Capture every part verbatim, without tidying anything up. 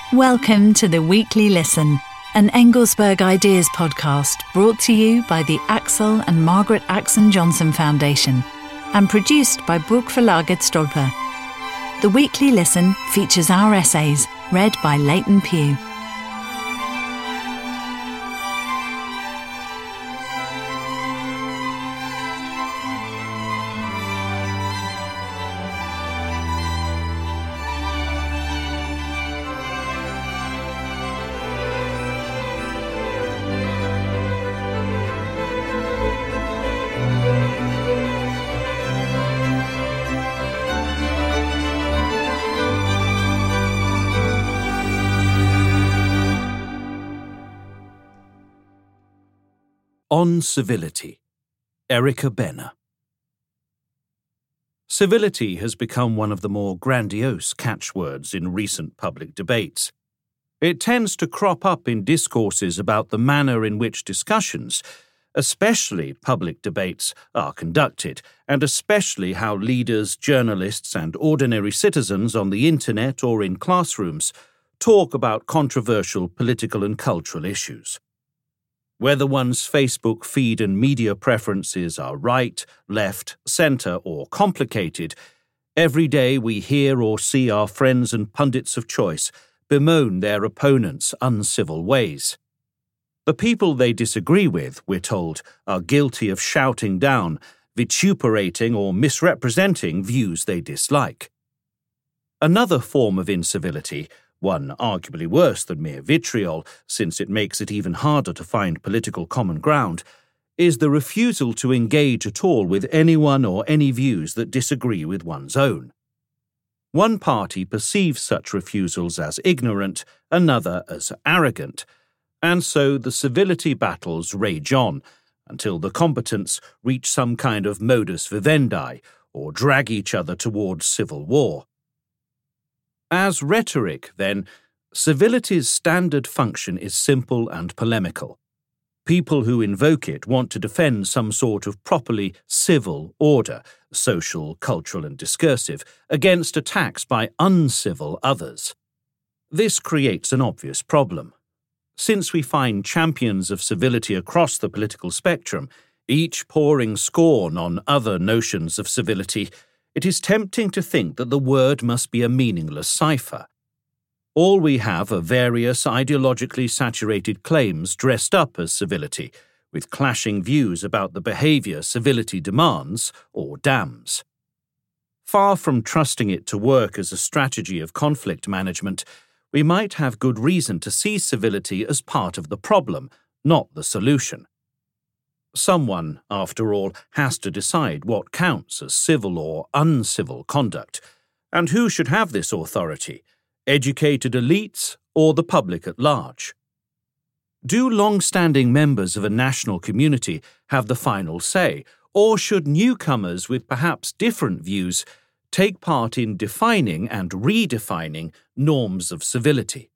Welcome to the Weekly Listen, an Engelsberg Ideas podcast brought to you by the Axel and Margaret Axon Johnson Foundation and produced by Bokverlaget Stolper. The Weekly Listen features our essays read by Leighton Pugh. On Civility, Erica Benner. Civility has become one of the more grandiose catchwords in recent public debates. It tends to crop up in discourses about the manner in which discussions, especially public debates, are conducted, and especially how leaders, journalists, and ordinary citizens on the internet or in classrooms talk about controversial political and cultural issues. Whether one's Facebook feed and media preferences are right, left, centre, or complicated, every day we hear or see our friends and pundits of choice bemoan their opponents' uncivil ways. The people they disagree with, we're told, are guilty of shouting down, vituperating, or misrepresenting views they dislike. Another form of incivility, one arguably worse than mere vitriol, since it makes it even harder to find political common ground, is the refusal to engage at all with anyone or any views that disagree with one's own. One party perceives such refusals as ignorant, another as arrogant, and so the civility battles rage on until the combatants reach some kind of modus vivendi or drag each other towards civil war. As rhetoric, then, civility's standard function is simple and polemical. People who invoke it want to defend some sort of properly civil order, social, cultural, and discursive, against attacks by uncivil others. This creates an obvious problem. Since we find champions of civility across the political spectrum, each pouring scorn on other notions of civility, it is tempting to think that the word must be a meaningless cipher. All we have are various ideologically saturated claims dressed up as civility, with clashing views about the behaviour civility demands or damns. Far from trusting it to work as a strategy of conflict management, we might have good reason to see civility as part of the problem, not the solution. Someone, after all, has to decide what counts as civil or uncivil conduct, and who should have this authority, educated elites or the public at large? Do long-standing members of a national community have the final say, or should newcomers with perhaps different views take part in defining and redefining norms of civility?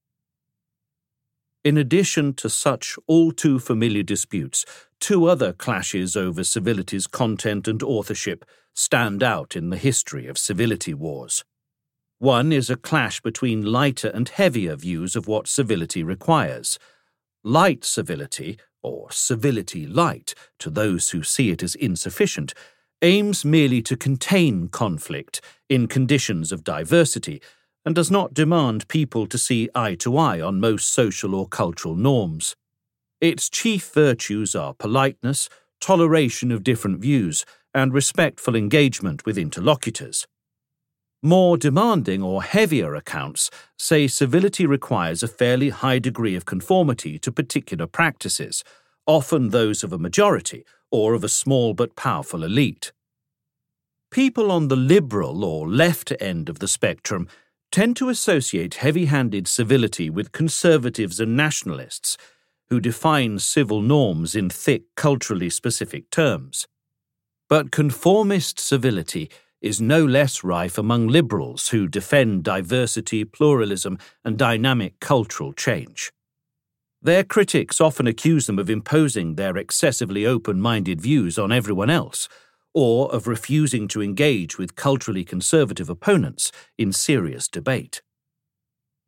In addition to such all-too-familiar disputes, two other clashes over civility's content and authorship stand out in the history of civility wars. One is a clash between lighter and heavier views of what civility requires. Light civility, or civility light, to those who see it as insufficient, aims merely to contain conflict in conditions of diversity, and does not demand people to see eye to eye on most social or cultural norms. Its chief virtues are politeness, toleration of different views, and respectful engagement with interlocutors. More demanding or heavier accounts say civility requires a fairly high degree of conformity to particular practices, often those of a majority or of a small but powerful elite. People on the liberal or left end of the spectrum tend to associate heavy-handed civility with conservatives and nationalists, who define civil norms in thick, culturally specific terms. But conformist civility is no less rife among liberals who defend diversity, pluralism, and dynamic cultural change. Their critics often accuse them of imposing their excessively open-minded views on everyone else, or of refusing to engage with culturally conservative opponents in serious debate.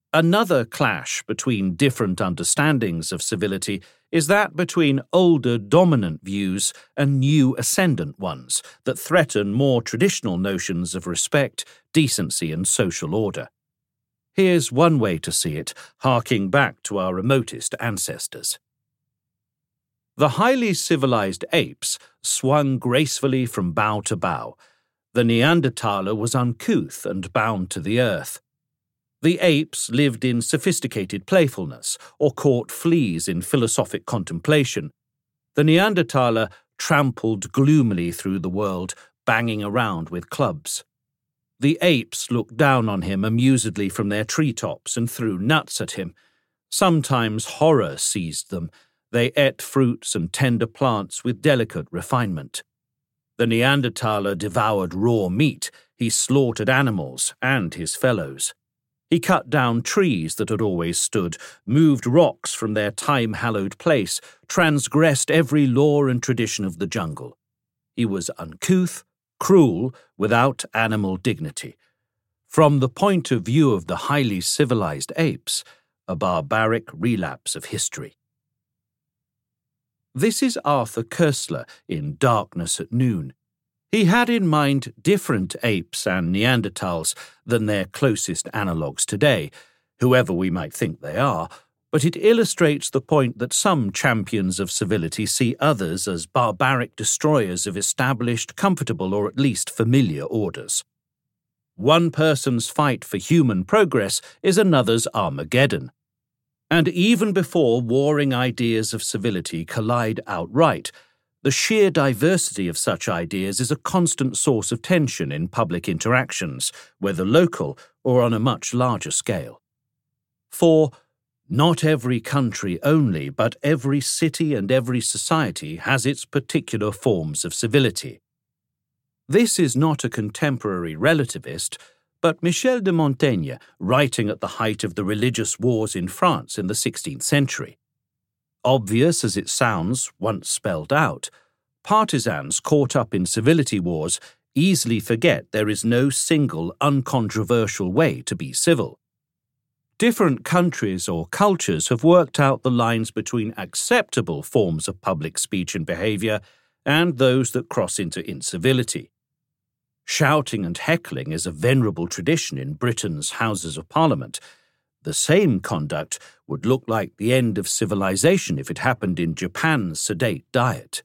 Another clash between different understandings of civility is that between older dominant views and new ascendant ones that threaten more traditional notions of respect, decency, and social order. Here's one way to see it, harking back to our remotest ancestors. The highly civilized apes swung gracefully from bough to bough. The Neanderthaler was uncouth and bound to the earth. The apes lived in sophisticated playfulness or caught fleas in philosophic contemplation. The Neanderthaler trampled gloomily through the world, banging around with clubs. The apes looked down on him amusedly from their treetops and threw nuts at him. Sometimes horror seized them. They ate fruits and tender plants with delicate refinement. The Neanderthaler devoured raw meat. He slaughtered animals and his fellows. He cut down trees that had always stood, moved rocks from their time-hallowed place, transgressed every law and tradition of the jungle. He was uncouth, cruel, without animal dignity. From the point of view of the highly civilized apes, a barbaric relapse of history. This is Arthur Koestler in Darkness at Noon. He had in mind different apes and Neanderthals than their closest analogues today, whoever we might think they are, but it illustrates the point that some champions of civility see others as barbaric destroyers of established, comfortable, or at least familiar orders. One person's fight for human progress is another's Armageddon. And even before warring ideas of civility collide outright, the sheer diversity of such ideas is a constant source of tension in public interactions, whether local or on a much larger scale. For not every country only, but every city and every society has its particular forms of civility. This is not a contemporary relativist, but Michel de Montaigne, writing at the height of the religious wars in France in the sixteenth century. Obvious as it sounds, once spelled out, partisans caught up in civility wars easily forget there is no single uncontroversial way to be civil. Different countries or cultures have worked out the lines between acceptable forms of public speech and behaviour and those that cross into incivility. Shouting and heckling is a venerable tradition in Britain's Houses of Parliament. The same conduct would look like the end of civilization if it happened in Japan's sedate Diet.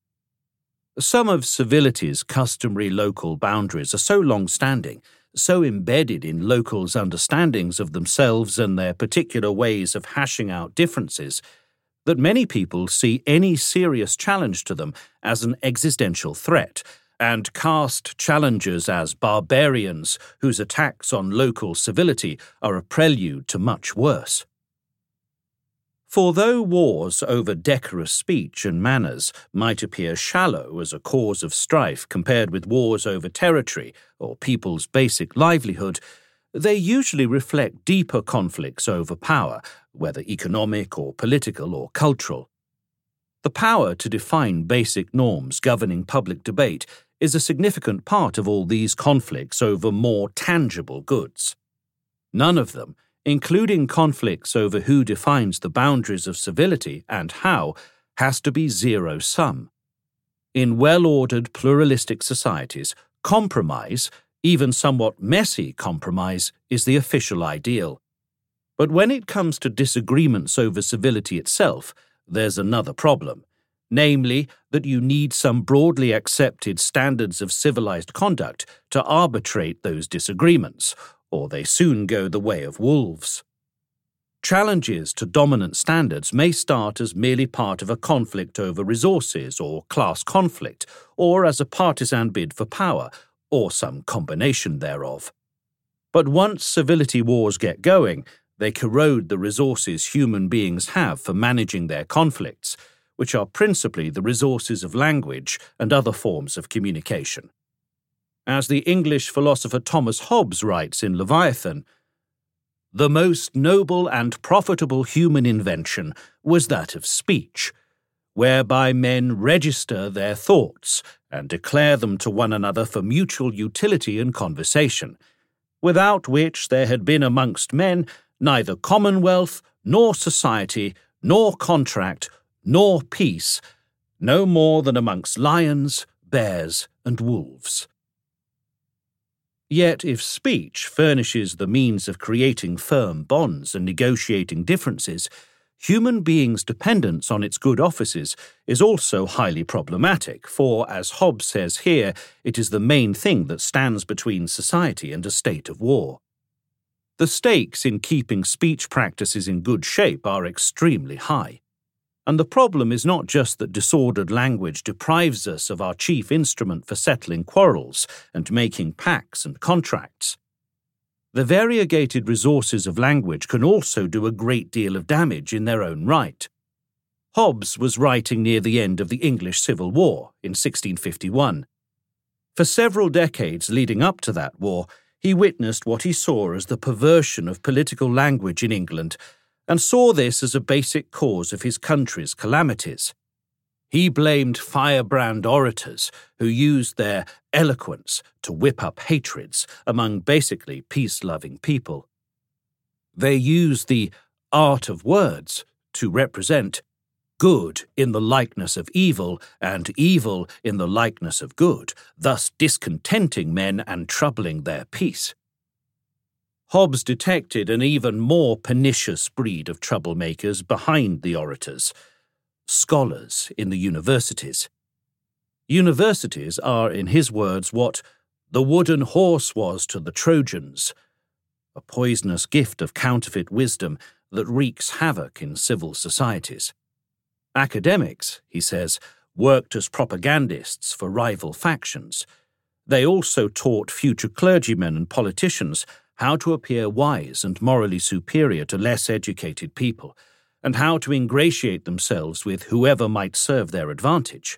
Some of civility's customary local boundaries are so long-standing, so embedded in locals' understandings of themselves and their particular ways of hashing out differences, that many people see any serious challenge to them as an existential threat, and cast challengers as barbarians whose attacks on local civility are a prelude to much worse. For though wars over decorous speech and manners might appear shallow as a cause of strife compared with wars over territory or people's basic livelihood, they usually reflect deeper conflicts over power, whether economic or political or cultural. The power to define basic norms governing public debate is a significant part of all these conflicts over more tangible goods. None of them, including conflicts over who defines the boundaries of civility and how, has to be zero-sum. In well-ordered pluralistic societies, compromise, even somewhat messy compromise, is the official ideal. But when it comes to disagreements over civility itself, there's another problem. Namely, that you need some broadly accepted standards of civilized conduct to arbitrate those disagreements, or they soon go the way of wolves. Challenges to dominant standards may start as merely part of a conflict over resources or class conflict, or as a partisan bid for power, or some combination thereof. But once civility wars get going, they corrode the resources human beings have for managing their conflicts, which are principally the resources of language and other forms of communication. As the English philosopher Thomas Hobbes writes in Leviathan, "The most noble and profitable human invention was that of speech, whereby men register their thoughts and declare them to one another for mutual utility and conversation, without which there had been amongst men neither commonwealth, nor society, nor contract, nor peace, no more than amongst lions, bears, and wolves. Yet if speech furnishes the means of creating firm bonds and negotiating differences, human beings' dependence on its good offices is also highly problematic, for, as Hobbes says here, it is the main thing that stands between society and a state of war. The stakes in keeping speech practices in good shape are extremely high. And the problem is not just that disordered language deprives us of our chief instrument for settling quarrels and making pacts and contracts. The variegated resources of language can also do a great deal of damage in their own right. Hobbes was writing near the end of the English Civil War in sixteen fifty-one. For several decades leading up to that war, he witnessed what he saw as the perversion of political language in England, and saw this as a basic cause of his country's calamities. He blamed firebrand orators who used their eloquence to whip up hatreds among basically peace-loving people. They used the art of words to represent good in the likeness of evil and evil in the likeness of good, thus discontenting men and troubling their peace. Hobbes detected an even more pernicious breed of troublemakers behind the orators, scholars in the universities. Universities are, in his words, what the wooden horse was to the Trojans, a poisonous gift of counterfeit wisdom that wreaks havoc in civil societies. Academics, he says, worked as propagandists for rival factions. They also taught future clergymen and politicians how to appear wise and morally superior to less educated people, and how to ingratiate themselves with whoever might serve their advantage.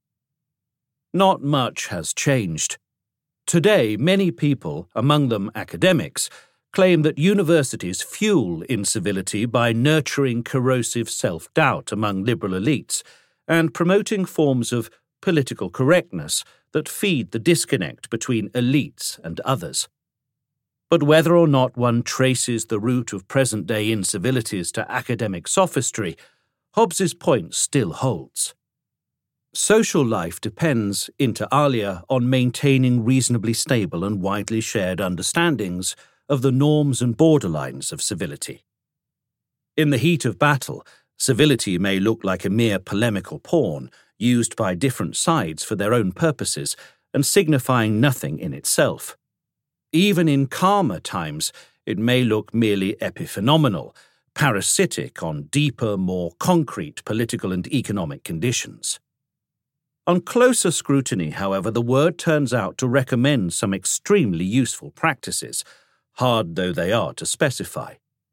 Not much has changed. Today, many people, among them academics, claim that universities fuel incivility by nurturing corrosive self-doubt among liberal elites and promoting forms of political correctness that feed the disconnect between elites and others. But whether or not one traces the root of present-day incivilities to academic sophistry, Hobbes's point still holds. Social life depends, inter alia, on maintaining reasonably stable and widely shared understandings of the norms and borderlines of civility. In the heat of battle, civility may look like a mere polemical pawn used by different sides for their own purposes and signifying nothing in itself. Even in calmer times, it may look merely epiphenomenal, parasitic on deeper, more concrete political and economic conditions. On closer scrutiny, however, the word turns out to recommend some extremely useful practices, hard though they are to specify.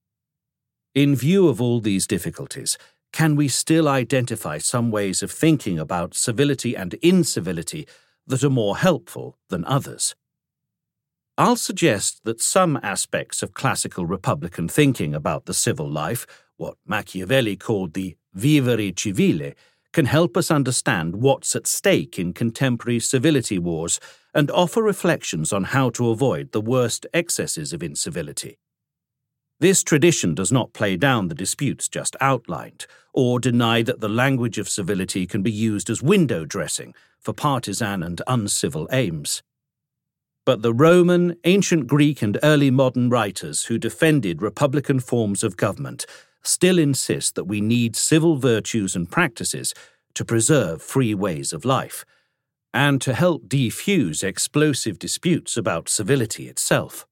In view of all these difficulties, can we still identify some ways of thinking about civility and incivility that are more helpful than others? I'll suggest that some aspects of classical Republican thinking about the civil life, what Machiavelli called the vivere civile, can help us understand what's at stake in contemporary civility wars and offer reflections on how to avoid the worst excesses of incivility. This tradition does not play down the disputes just outlined, or deny that the language of civility can be used as window dressing for partisan and uncivil aims. But the Roman, ancient Greek and early modern writers who defended republican forms of government still insist that we need civil virtues and practices to preserve free ways of life, and to help defuse explosive disputes about civility itself.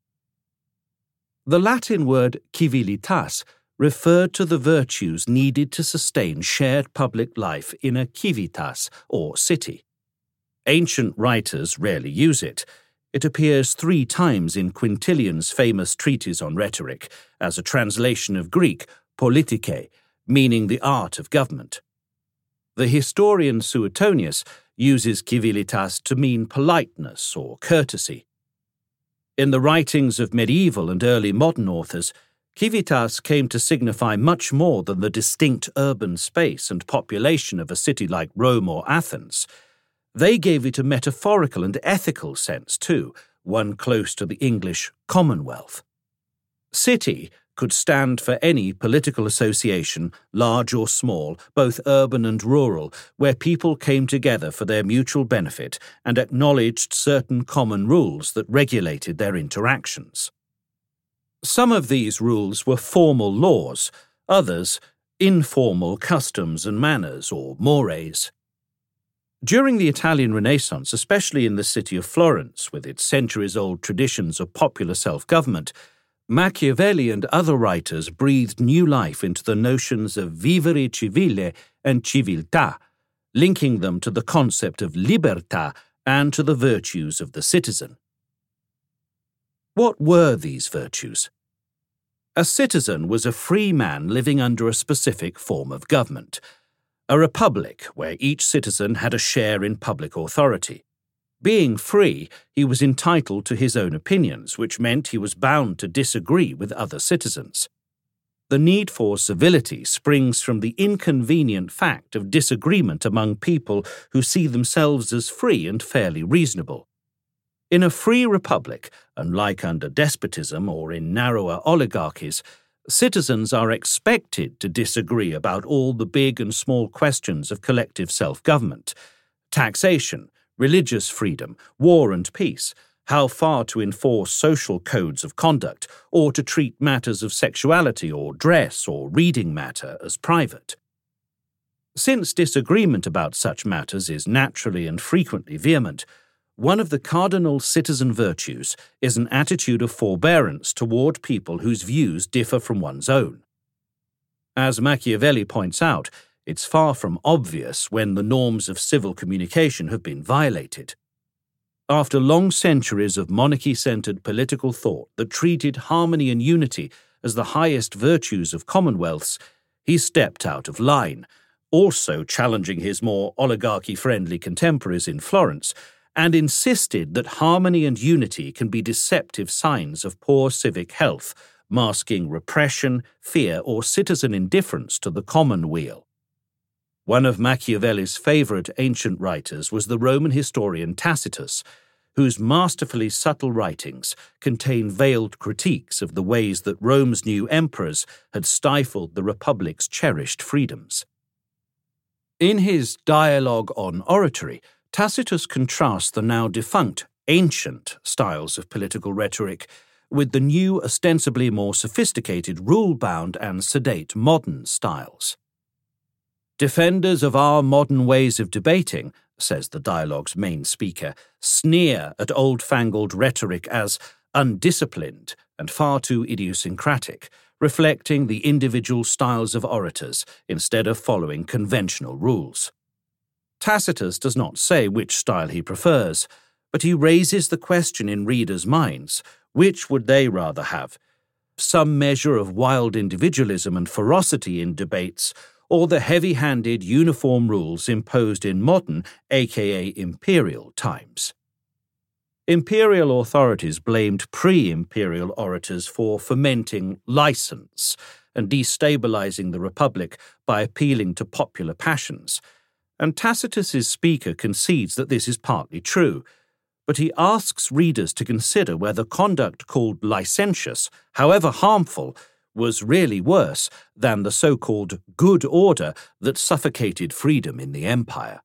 The Latin word civilitas referred to the virtues needed to sustain shared public life in a civitas, or city. Ancient writers rarely use it. It appears three times in Quintilian's famous treatise on rhetoric, as a translation of Greek, politike, meaning the art of government. The historian Suetonius uses civilitas to mean politeness or courtesy. In the writings of medieval and early modern authors, civitas came to signify much more than the distinct urban space and population of a city like Rome or Athens. They gave it a metaphorical and ethical sense too, one close to the English Commonwealth. City could stand for any political association, large or small, both urban and rural, where people came together for their mutual benefit and acknowledged certain common rules that regulated their interactions. Some of these rules were formal laws, others informal customs and manners, or mores. During the Italian Renaissance, especially in the city of Florence, with its centuries-old traditions of popular self-government, Machiavelli and other writers breathed new life into the notions of vivere civile and civiltà, linking them to the concept of libertà and to the virtues of the citizen. What were these virtues? A citizen was a free man living under a specific form of government, a republic where each citizen had a share in public authority. Being free, he was entitled to his own opinions, which meant he was bound to disagree with other citizens. The need for civility springs from the inconvenient fact of disagreement among people who see themselves as free and fairly reasonable. In a free republic, unlike under despotism or in narrower oligarchies, citizens are expected to disagree about all the big and small questions of collective self-government: taxation, religious freedom, war and peace, how far to enforce social codes of conduct, or to treat matters of sexuality or dress or reading matter as private. Since disagreement about such matters is naturally and frequently vehement, one of the cardinal citizen virtues is an attitude of forbearance toward people whose views differ from one's own. As Machiavelli points out, it's far from obvious when the norms of civil communication have been violated. After long centuries of monarchy-centered political thought that treated harmony and unity as the highest virtues of commonwealths, he stepped out of line, also challenging his more oligarchy-friendly contemporaries in Florence, and insisted that harmony and unity can be deceptive signs of poor civic health, masking repression, fear, or citizen indifference to the commonweal. One of Machiavelli's favourite ancient writers was the Roman historian Tacitus, whose masterfully subtle writings contain veiled critiques of the ways that Rome's new emperors had stifled the Republic's cherished freedoms. In his Dialogue on Oratory, Tacitus contrasts the now defunct, ancient styles of political rhetoric with the new, ostensibly more sophisticated, rule-bound and sedate modern styles. Defenders of our modern ways of debating, says the dialogue's main speaker, sneer at old-fangled rhetoric as undisciplined and far too idiosyncratic, reflecting the individual styles of orators instead of following conventional rules. Tacitus does not say which style he prefers, but he raises the question in readers' minds: which would they rather have? Some measure of wild individualism and ferocity in debates, or the heavy-handed uniform rules imposed in modern, aka imperial, times? Imperial authorities blamed pre-imperial orators for fomenting license and destabilizing the Republic by appealing to popular passions, and Tacitus's speaker concedes that this is partly true, but he asks readers to consider whether conduct called licentious, however harmful, was really worse than the so-called good order that suffocated freedom in the empire.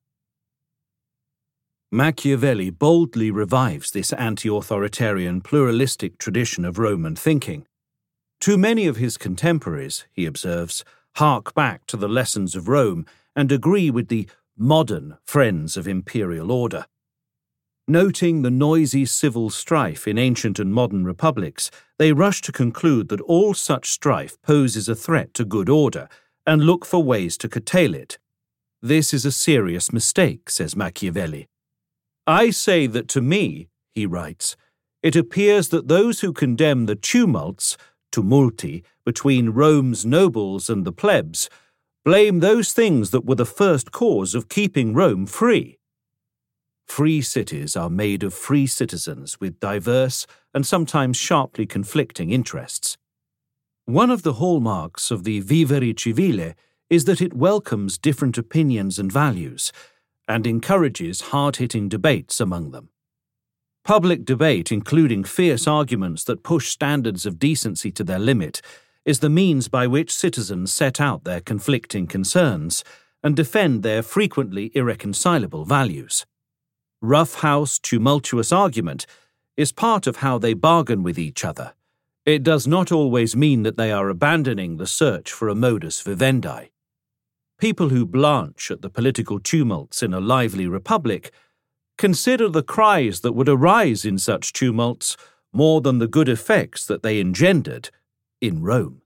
Machiavelli boldly revives this anti-authoritarian pluralistic tradition of Roman thinking. Too many of his contemporaries, he observes, hark back to the lessons of Rome and agree with the modern friends of imperial order. Noting the noisy civil strife in ancient and modern republics, they rush to conclude that all such strife poses a threat to good order and look for ways to curtail it. This is a serious mistake, says Machiavelli. I say that to me, he writes, it appears that those who condemn the tumults, tumulti, between Rome's nobles and the plebs, blame those things that were the first cause of keeping Rome free. Free cities are made of free citizens with diverse and sometimes sharply conflicting interests. One of the hallmarks of the vivere civile is that it welcomes different opinions and values, and encourages hard-hitting debates among them. Public debate, including fierce arguments that push standards of decency to their limit, is the means by which citizens set out their conflicting concerns and defend their frequently irreconcilable values. Rough-house, tumultuous argument is part of how they bargain with each other. It does not always mean that they are abandoning the search for a modus vivendi. People who blanch at the political tumults in a lively republic consider the cries that would arise in such tumults more than the good effects that they engendered in Rome.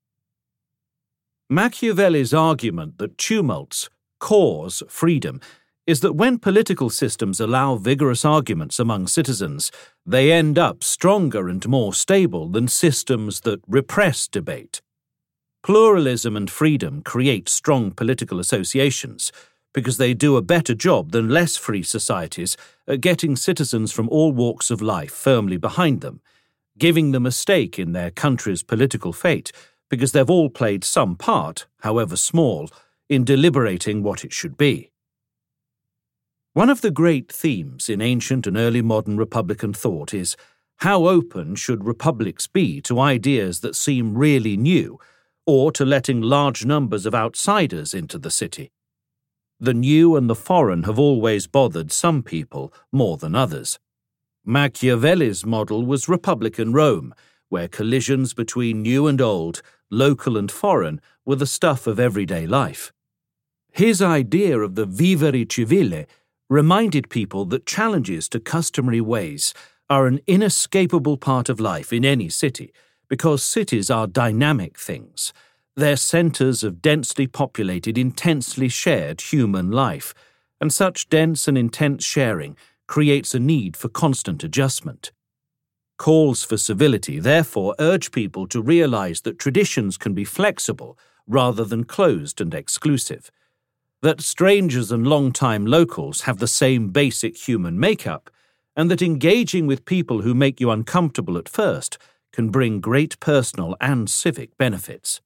Machiavelli's argument that tumults cause freedom is that when political systems allow vigorous arguments among citizens, they end up stronger and more stable than systems that repress debate. Pluralism and freedom create strong political associations because they do a better job than less free societies at getting citizens from all walks of life firmly behind them, giving them a stake in their country's political fate because they've all played some part, however small, in deliberating what it should be. One of the great themes in ancient and early modern Republican thought is how open should republics be to ideas that seem really new, or to letting large numbers of outsiders into the city. The new and the foreign have always bothered some people more than others. Machiavelli's model was Republican Rome, where collisions between new and old, local and foreign, were the stuff of everyday life. His idea of the vivere civile reminded people that challenges to customary ways are an inescapable part of life in any city, because cities are dynamic things. They're centers of densely populated, intensely shared human life, and such dense and intense sharing creates a need for constant adjustment. Calls for civility therefore urge people to realize that traditions can be flexible rather than closed and exclusive, that strangers and long-time locals have the same basic human makeup, and that engaging with people who make you uncomfortable at first can bring great personal and civic benefits.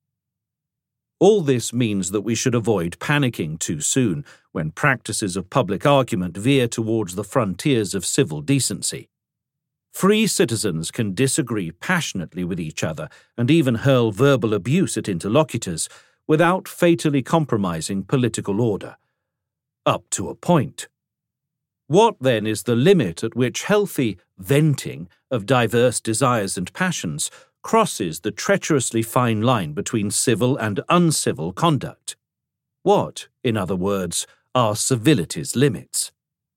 All this means that we should avoid panicking too soon when practices of public argument veer towards the frontiers of civil decency. Free citizens can disagree passionately with each other and even hurl verbal abuse at interlocutors without fatally compromising political order. Up to a point. What, then, is the limit at which healthy venting of diverse desires and passions crosses the treacherously fine line between civil and uncivil conduct? What, in other words, are civility's limits?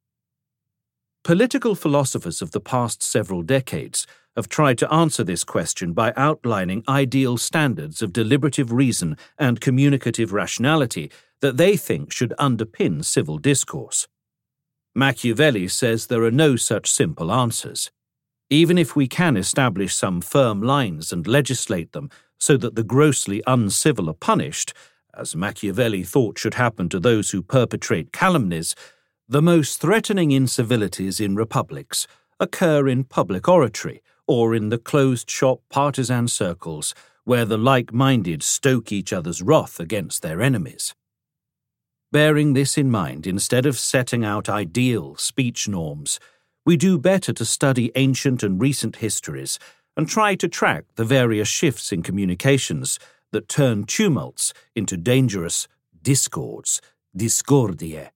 Political philosophers of the past several decades have tried to answer this question by outlining ideal standards of deliberative reason and communicative rationality that they think should underpin civil discourse. Machiavelli says there are no such simple answers. Even if we can establish some firm lines and legislate them so that the grossly uncivil are punished, as Machiavelli thought should happen to those who perpetrate calumnies, the most threatening incivilities in republics occur in public oratory or in the closed-shop partisan circles where the like-minded stoke each other's wrath against their enemies. Bearing this in mind, instead of setting out ideal speech norms, we do better to study ancient and recent histories and try to track the various shifts in communications that turn tumults into dangerous discords, discordiae.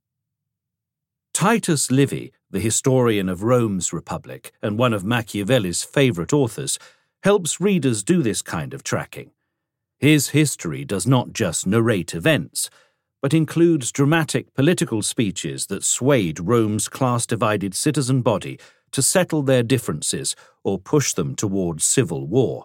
Titus Livy, the historian of Rome's Republic and one of Machiavelli's favorite authors, helps readers do this kind of tracking. His history does not just narrate events, but includes dramatic political speeches that swayed Rome's class-divided citizen body to settle their differences or push them towards civil war.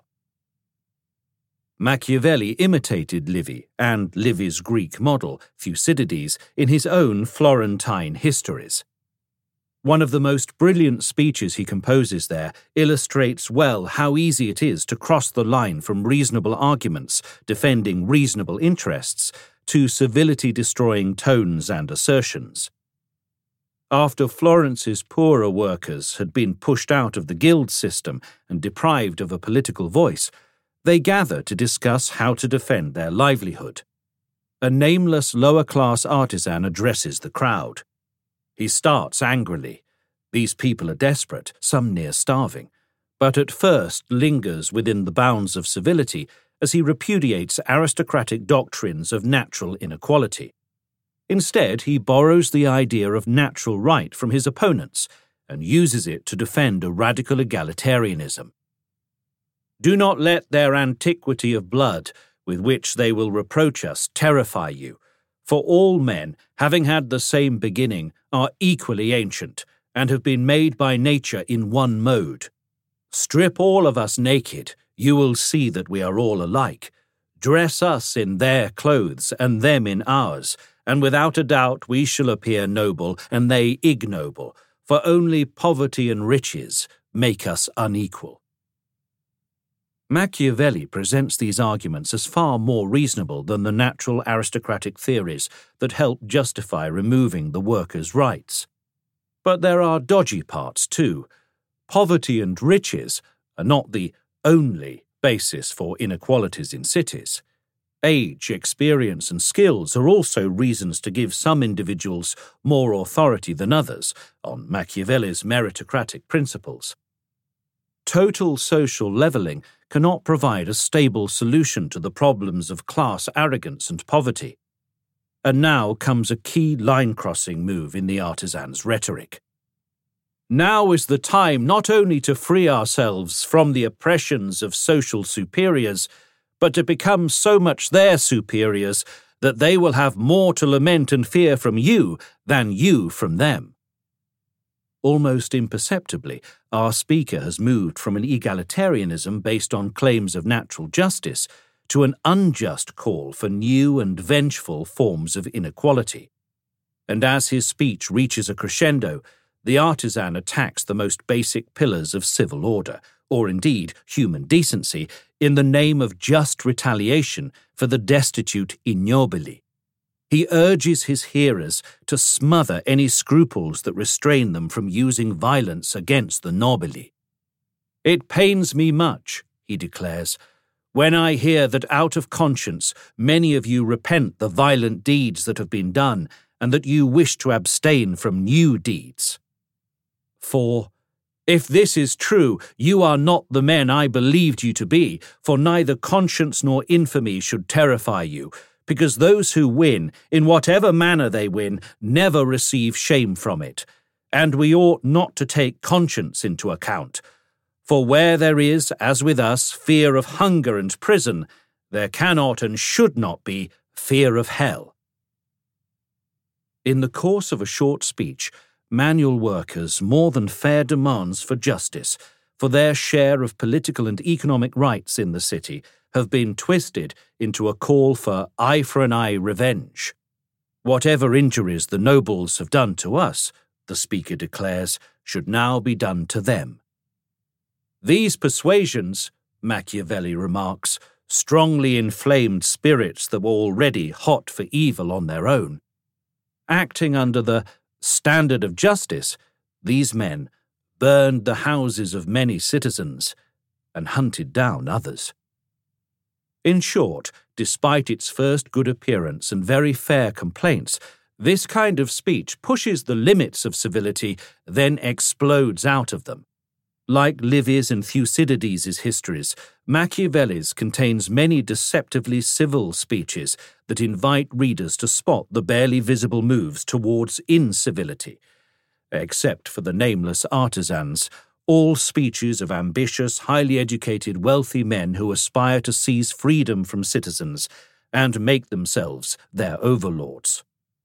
Machiavelli imitated Livy and Livy's Greek model, Thucydides, in his own Florentine histories. One of the most brilliant speeches he composes there illustrates well how easy it is to cross the line from reasonable arguments defending reasonable interests to civility-destroying tones and assertions. After Florence's poorer workers had been pushed out of the guild system and deprived of a political voice, they gather to discuss how to defend their livelihood. A nameless lower-class artisan addresses the crowd. He starts angrily. These people are desperate, some near starving, but at first lingers within the bounds of civility as he repudiates aristocratic doctrines of natural inequality. Instead, he borrows the idea of natural right from his opponents and uses it to defend a radical egalitarianism. Do not let their antiquity of blood, with which they will reproach us, terrify you, for all men, having had the same beginning, are equally ancient, and have been made by nature in one mode. Strip all of us naked, you will see that we are all alike. Dress us in their clothes, and them in ours, and without a doubt we shall appear noble, and they ignoble, for only poverty and riches make us unequal. Machiavelli presents these arguments as far more reasonable than the natural aristocratic theories that help justify removing the workers' rights. But there are dodgy parts too. Poverty and riches are not the only basis for inequalities in cities. Age, experience, and skills are also reasons to give some individuals more authority than others on Machiavelli's meritocratic principles. Total social levelling cannot provide a stable solution to the problems of class arrogance and poverty. And now comes a key line-crossing move in the artisan's rhetoric. Now is the time not only to free ourselves from the oppressions of social superiors, but to become so much their superiors that they will have more to lament and fear from you than you from them. Almost imperceptibly, our speaker has moved from an egalitarianism based on claims of natural justice to an unjust call for new and vengeful forms of inequality. And as his speech reaches a crescendo, the artisan attacks the most basic pillars of civil order, or indeed human decency, in the name of just retaliation for the destitute ignobili. He urges his hearers to smother any scruples that restrain them from using violence against the nobili. It pains me much, he declares, when I hear that out of conscience many of you repent the violent deeds that have been done, and that you wish to abstain from new deeds. For, if this is true, you are not the men I believed you to be, for neither conscience nor infamy should terrify you, because those who win, in whatever manner they win, never receive shame from it, and we ought not to take conscience into account. For where there is, as with us, fear of hunger and prison, there cannot and should not be fear of hell. In the course of a short speech, manual workers more than fair demands for justice, for their share of political and economic rights in the city, have been twisted into a call for eye for an eye revenge. Whatever injuries the nobles have done to us, the speaker declares, should now be done to them. These persuasions, Machiavelli remarks, strongly inflamed spirits that were already hot for evil on their own. Acting under the standard of justice, these men burned the houses of many citizens and hunted down others. In short, despite its first good appearance and very fair complaints, this kind of speech pushes the limits of civility, then explodes out of them. Like Livy's and Thucydides' histories, Machiavelli's contains many deceptively civil speeches that invite readers to spot the barely visible moves towards incivility. Except for the nameless artisans, all speeches of ambitious, highly educated, wealthy men who aspire to seize freedom from citizens and make themselves their overlords.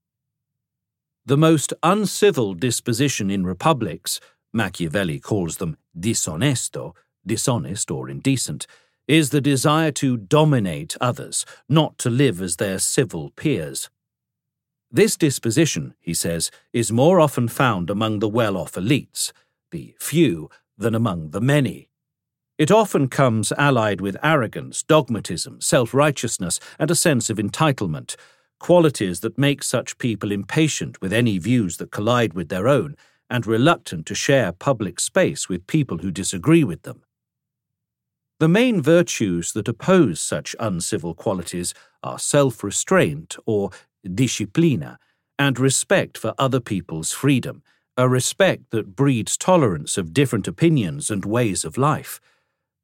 The most uncivil disposition in republics, Machiavelli calls them disonesto, dishonest or indecent, is the desire to dominate others, not to live as their civil peers. This disposition, he says, is more often found among the well-off elites, the few, than among the many. It often comes allied with arrogance, dogmatism, self-righteousness, and a sense of entitlement, qualities that make such people impatient with any views that collide with their own, and reluctant to share public space with people who disagree with them. The main virtues that oppose such uncivil qualities are self-restraint, or disciplina, and respect for other people's freedom, a respect that breeds tolerance of different opinions and ways of life.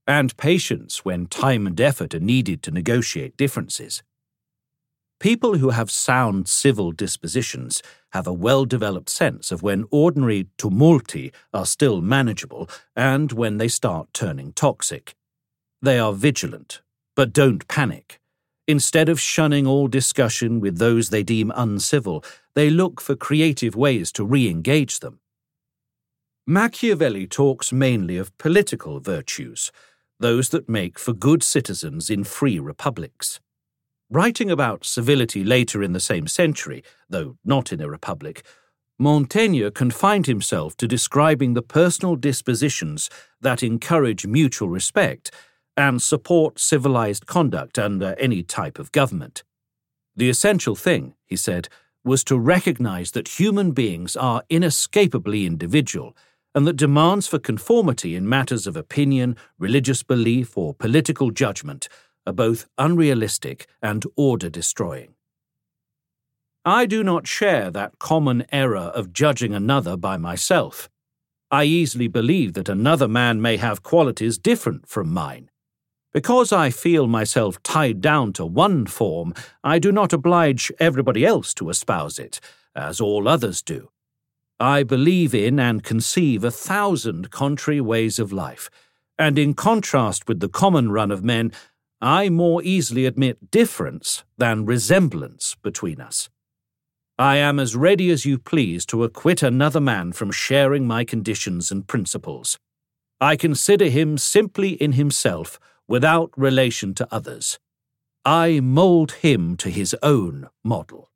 and patience when time and effort are needed to negotiate differences. People who have sound civil dispositions have a well-developed sense of when ordinary tumulti are still manageable and when they start turning toxic. They are vigilant, but don't panic. Instead of shunning all discussion with those they deem uncivil, they look for creative ways to re-engage them. Machiavelli talks mainly of political virtues, those that make for good citizens in free republics. Writing about civility later in the same century, though not in a republic, Montaigne confined himself to describing the personal dispositions that encourage mutual respect and support civilized conduct under any type of government. The essential thing, he said, was to recognize that human beings are inescapably individual and that demands for conformity in matters of opinion, religious belief, or political judgment are both unrealistic and order-destroying. I do not share that common error of judging another by myself. I easily believe that another man may have qualities different from mine. Because I feel myself tied down to one form, I do not oblige everybody else to espouse it, as all others do. I believe in and conceive a thousand contrary ways of life, and in contrast with the common run of men, I more easily admit difference than resemblance between us. I am as ready as you please to acquit another man from sharing my conditions and principles. I consider him simply in himself, without relation to others. I mould him to his own model.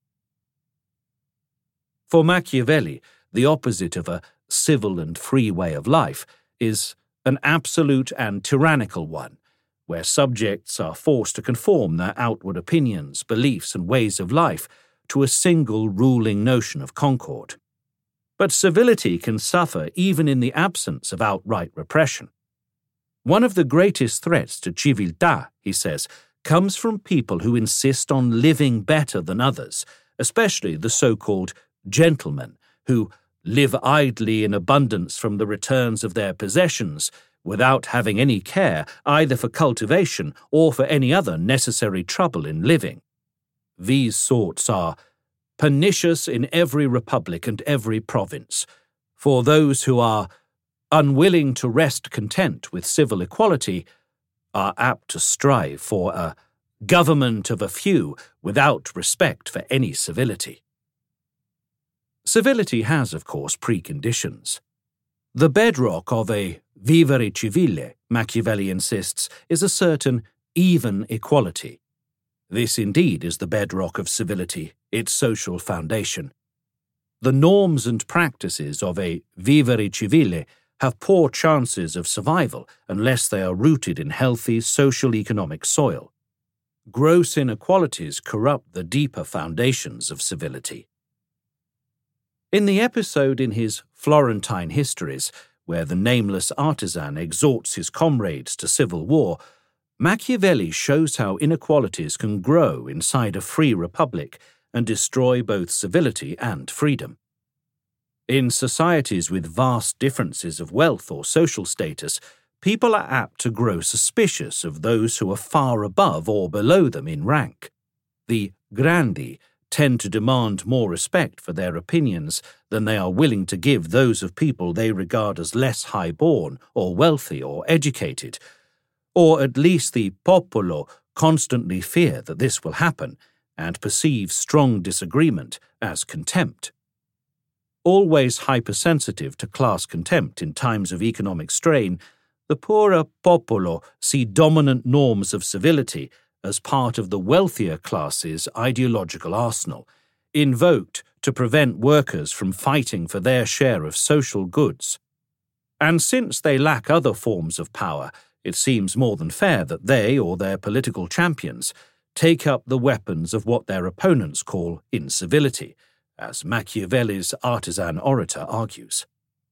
For Machiavelli, the opposite of a civil and free way of life is an absolute and tyrannical one, where subjects are forced to conform their outward opinions, beliefs, and ways of life to a single ruling notion of concord. But civility can suffer even in the absence of outright repression. One of the greatest threats to civiltà, he says, comes from people who insist on living better than others, especially the so-called gentlemen, who live idly in abundance from the returns of their possessions, without having any care either for cultivation or for any other necessary trouble in living. These sorts are pernicious in every republic and every province, for those who are unwilling to rest content with civil equality are apt to strive for a government of a few without respect for any civility. Civility has, of course, preconditions. The bedrock of a vivere civile, Machiavelli insists, is a certain even equality. This indeed is the bedrock of civility, its social foundation. The norms and practices of a vivere civile have poor chances of survival unless they are rooted in healthy social-economic soil. Gross inequalities corrupt the deeper foundations of civility. In the episode in his Florentine Histories, where the nameless artisan exhorts his comrades to civil war, Machiavelli shows how inequalities can grow inside a free republic and destroy both civility and freedom. In societies with vast differences of wealth or social status, people are apt to grow suspicious of those who are far above or below them in rank. The grandi tend to demand more respect for their opinions than they are willing to give those of people they regard as less high-born or wealthy or educated, or at least the popolo constantly fear that this will happen and perceive strong disagreement as contempt. Always hypersensitive to class contempt in times of economic strain, the poorer popolo see dominant norms of civility as part of the wealthier class's ideological arsenal, invoked to prevent workers from fighting for their share of social goods. And since they lack other forms of power, it seems more than fair that they or their political champions take up the weapons of what their opponents call incivility, as Machiavelli's artisan orator argues.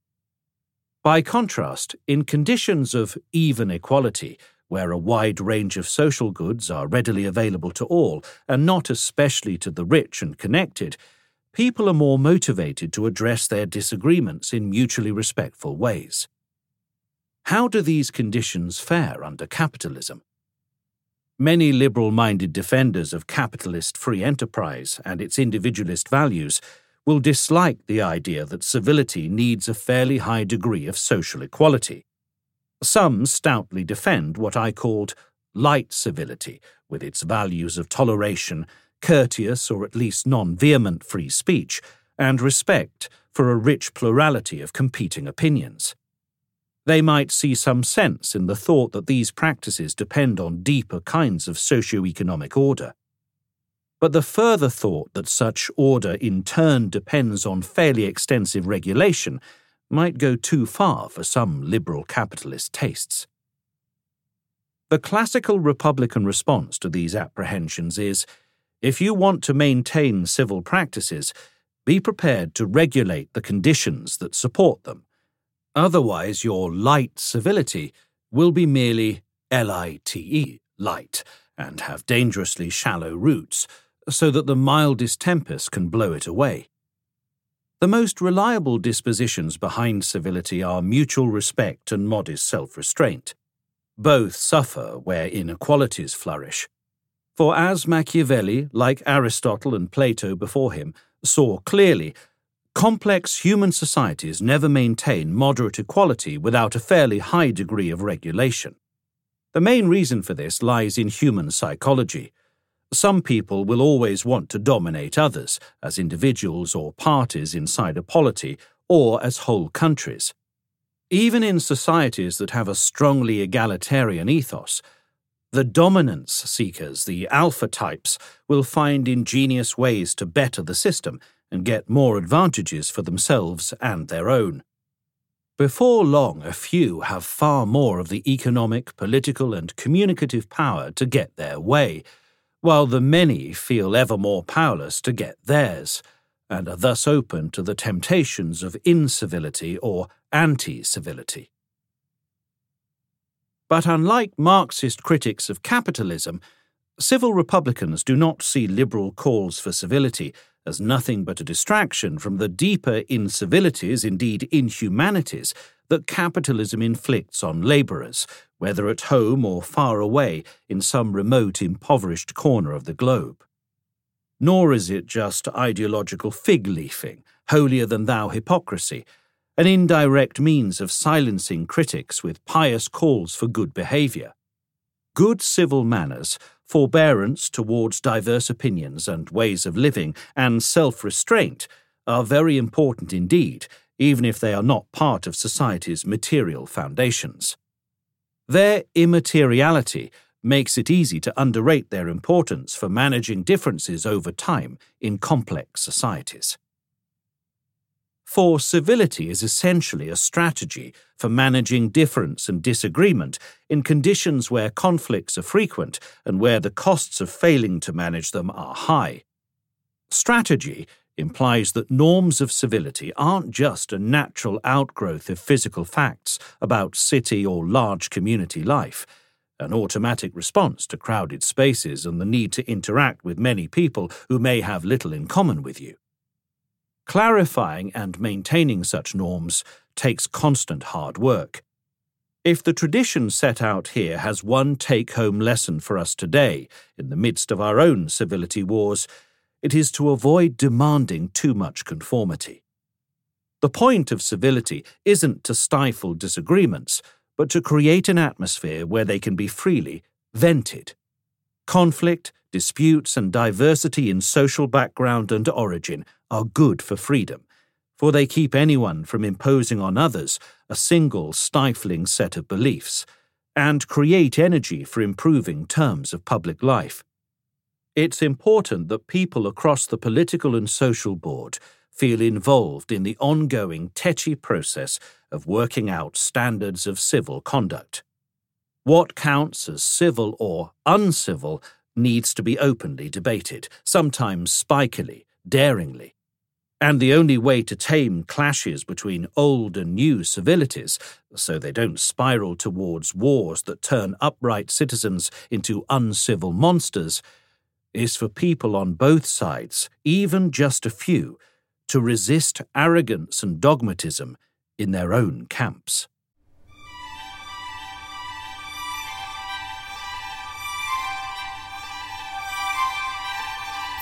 By contrast, in conditions of even equality, where a wide range of social goods are readily available to all, and not especially to the rich and connected, people are more motivated to address their disagreements in mutually respectful ways. How do these conditions fare under capitalism? Many liberal-minded defenders of capitalist free enterprise and its individualist values will dislike the idea that civility needs a fairly high degree of social equality. Some stoutly defend what I called light civility, with its values of toleration, courteous or at least non-vehement free speech, and respect for a rich plurality of competing opinions. They might see some sense in the thought that these practices depend on deeper kinds of socio-economic order. But the further thought that such order in turn depends on fairly extensive regulation might go too far for some liberal capitalist tastes. The classical Republican response to these apprehensions is, if you want to maintain civil practices, be prepared to regulate the conditions that support them. Otherwise, your light civility will be merely L I T E, light, and have dangerously shallow roots, so that the mildest tempest can blow it away. The most reliable dispositions behind civility are mutual respect and modest self-restraint. Both suffer where inequalities flourish. For as Machiavelli, like Aristotle and Plato before him, saw clearly, complex human societies never maintain moderate equality without a fairly high degree of regulation. The main reason for this lies in human psychology. Some people will always want to dominate others, as individuals or parties inside a polity, or as whole countries. Even in societies that have a strongly egalitarian ethos, the dominance seekers, the alpha types, will find ingenious ways to better the system and get more advantages for themselves and their own. Before long, a few have far more of the economic, political, and communicative power to get their way, while the many feel ever more powerless to get theirs, and are thus open to the temptations of incivility or anti-civility. But unlike Marxist critics of capitalism, civil republicans do not see liberal calls for civility as nothing but a distraction from the deeper incivilities, indeed inhumanities, that capitalism inflicts on labourers, whether at home or far away in some remote impoverished corner of the globe. Nor is it just ideological fig-leafing, holier-than-thou hypocrisy, an indirect means of silencing critics with pious calls for good behaviour. Good civil manners, forbearance towards diverse opinions and ways of living, and self-restraint are very important indeed, even if they are not part of society's material foundations. Their immateriality makes it easy to underrate their importance for managing differences over time in complex societies. For civility is essentially a strategy for managing difference and disagreement in conditions where conflicts are frequent and where the costs of failing to manage them are high. Strategy implies that norms of civility aren't just a natural outgrowth of physical facts about city or large community life, an automatic response to crowded spaces and the need to interact with many people who may have little in common with you. Clarifying and maintaining such norms takes constant hard work. If the tradition set out here has one take-home lesson for us today, in the midst of our own civility wars, it is to avoid demanding too much conformity. The point of civility isn't to stifle disagreements, but to create an atmosphere where they can be freely vented. Conflict, disputes, and diversity in social background and origin are good for freedom, for they keep anyone from imposing on others a single stifling set of beliefs, and create energy for improving terms of public life. It's important that people across the political and social board feel involved in the ongoing tetchy process of working out standards of civil conduct. What counts as civil or uncivil needs to be openly debated, sometimes spikily, daringly. And the only way to tame clashes between old and new civilities, so they don't spiral towards wars that turn upright citizens into uncivil monsters, is for people on both sides, even just a few, to resist arrogance and dogmatism in their own camps.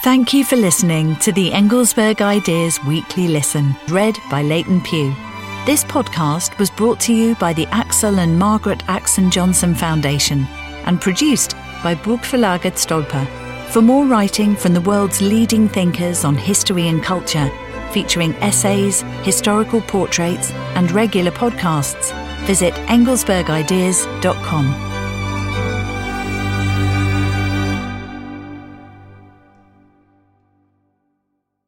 Thank you for listening to the Engelsberg Ideas Weekly Listen, read by Leighton Pugh. This podcast was brought to you by the Axel and Margaret Axon Johnson Foundation and produced by Bokförlaget Stolpe. For more writing from the world's leading thinkers on history and culture, featuring essays, historical portraits, and regular podcasts, visit engelsberg ideas dot com.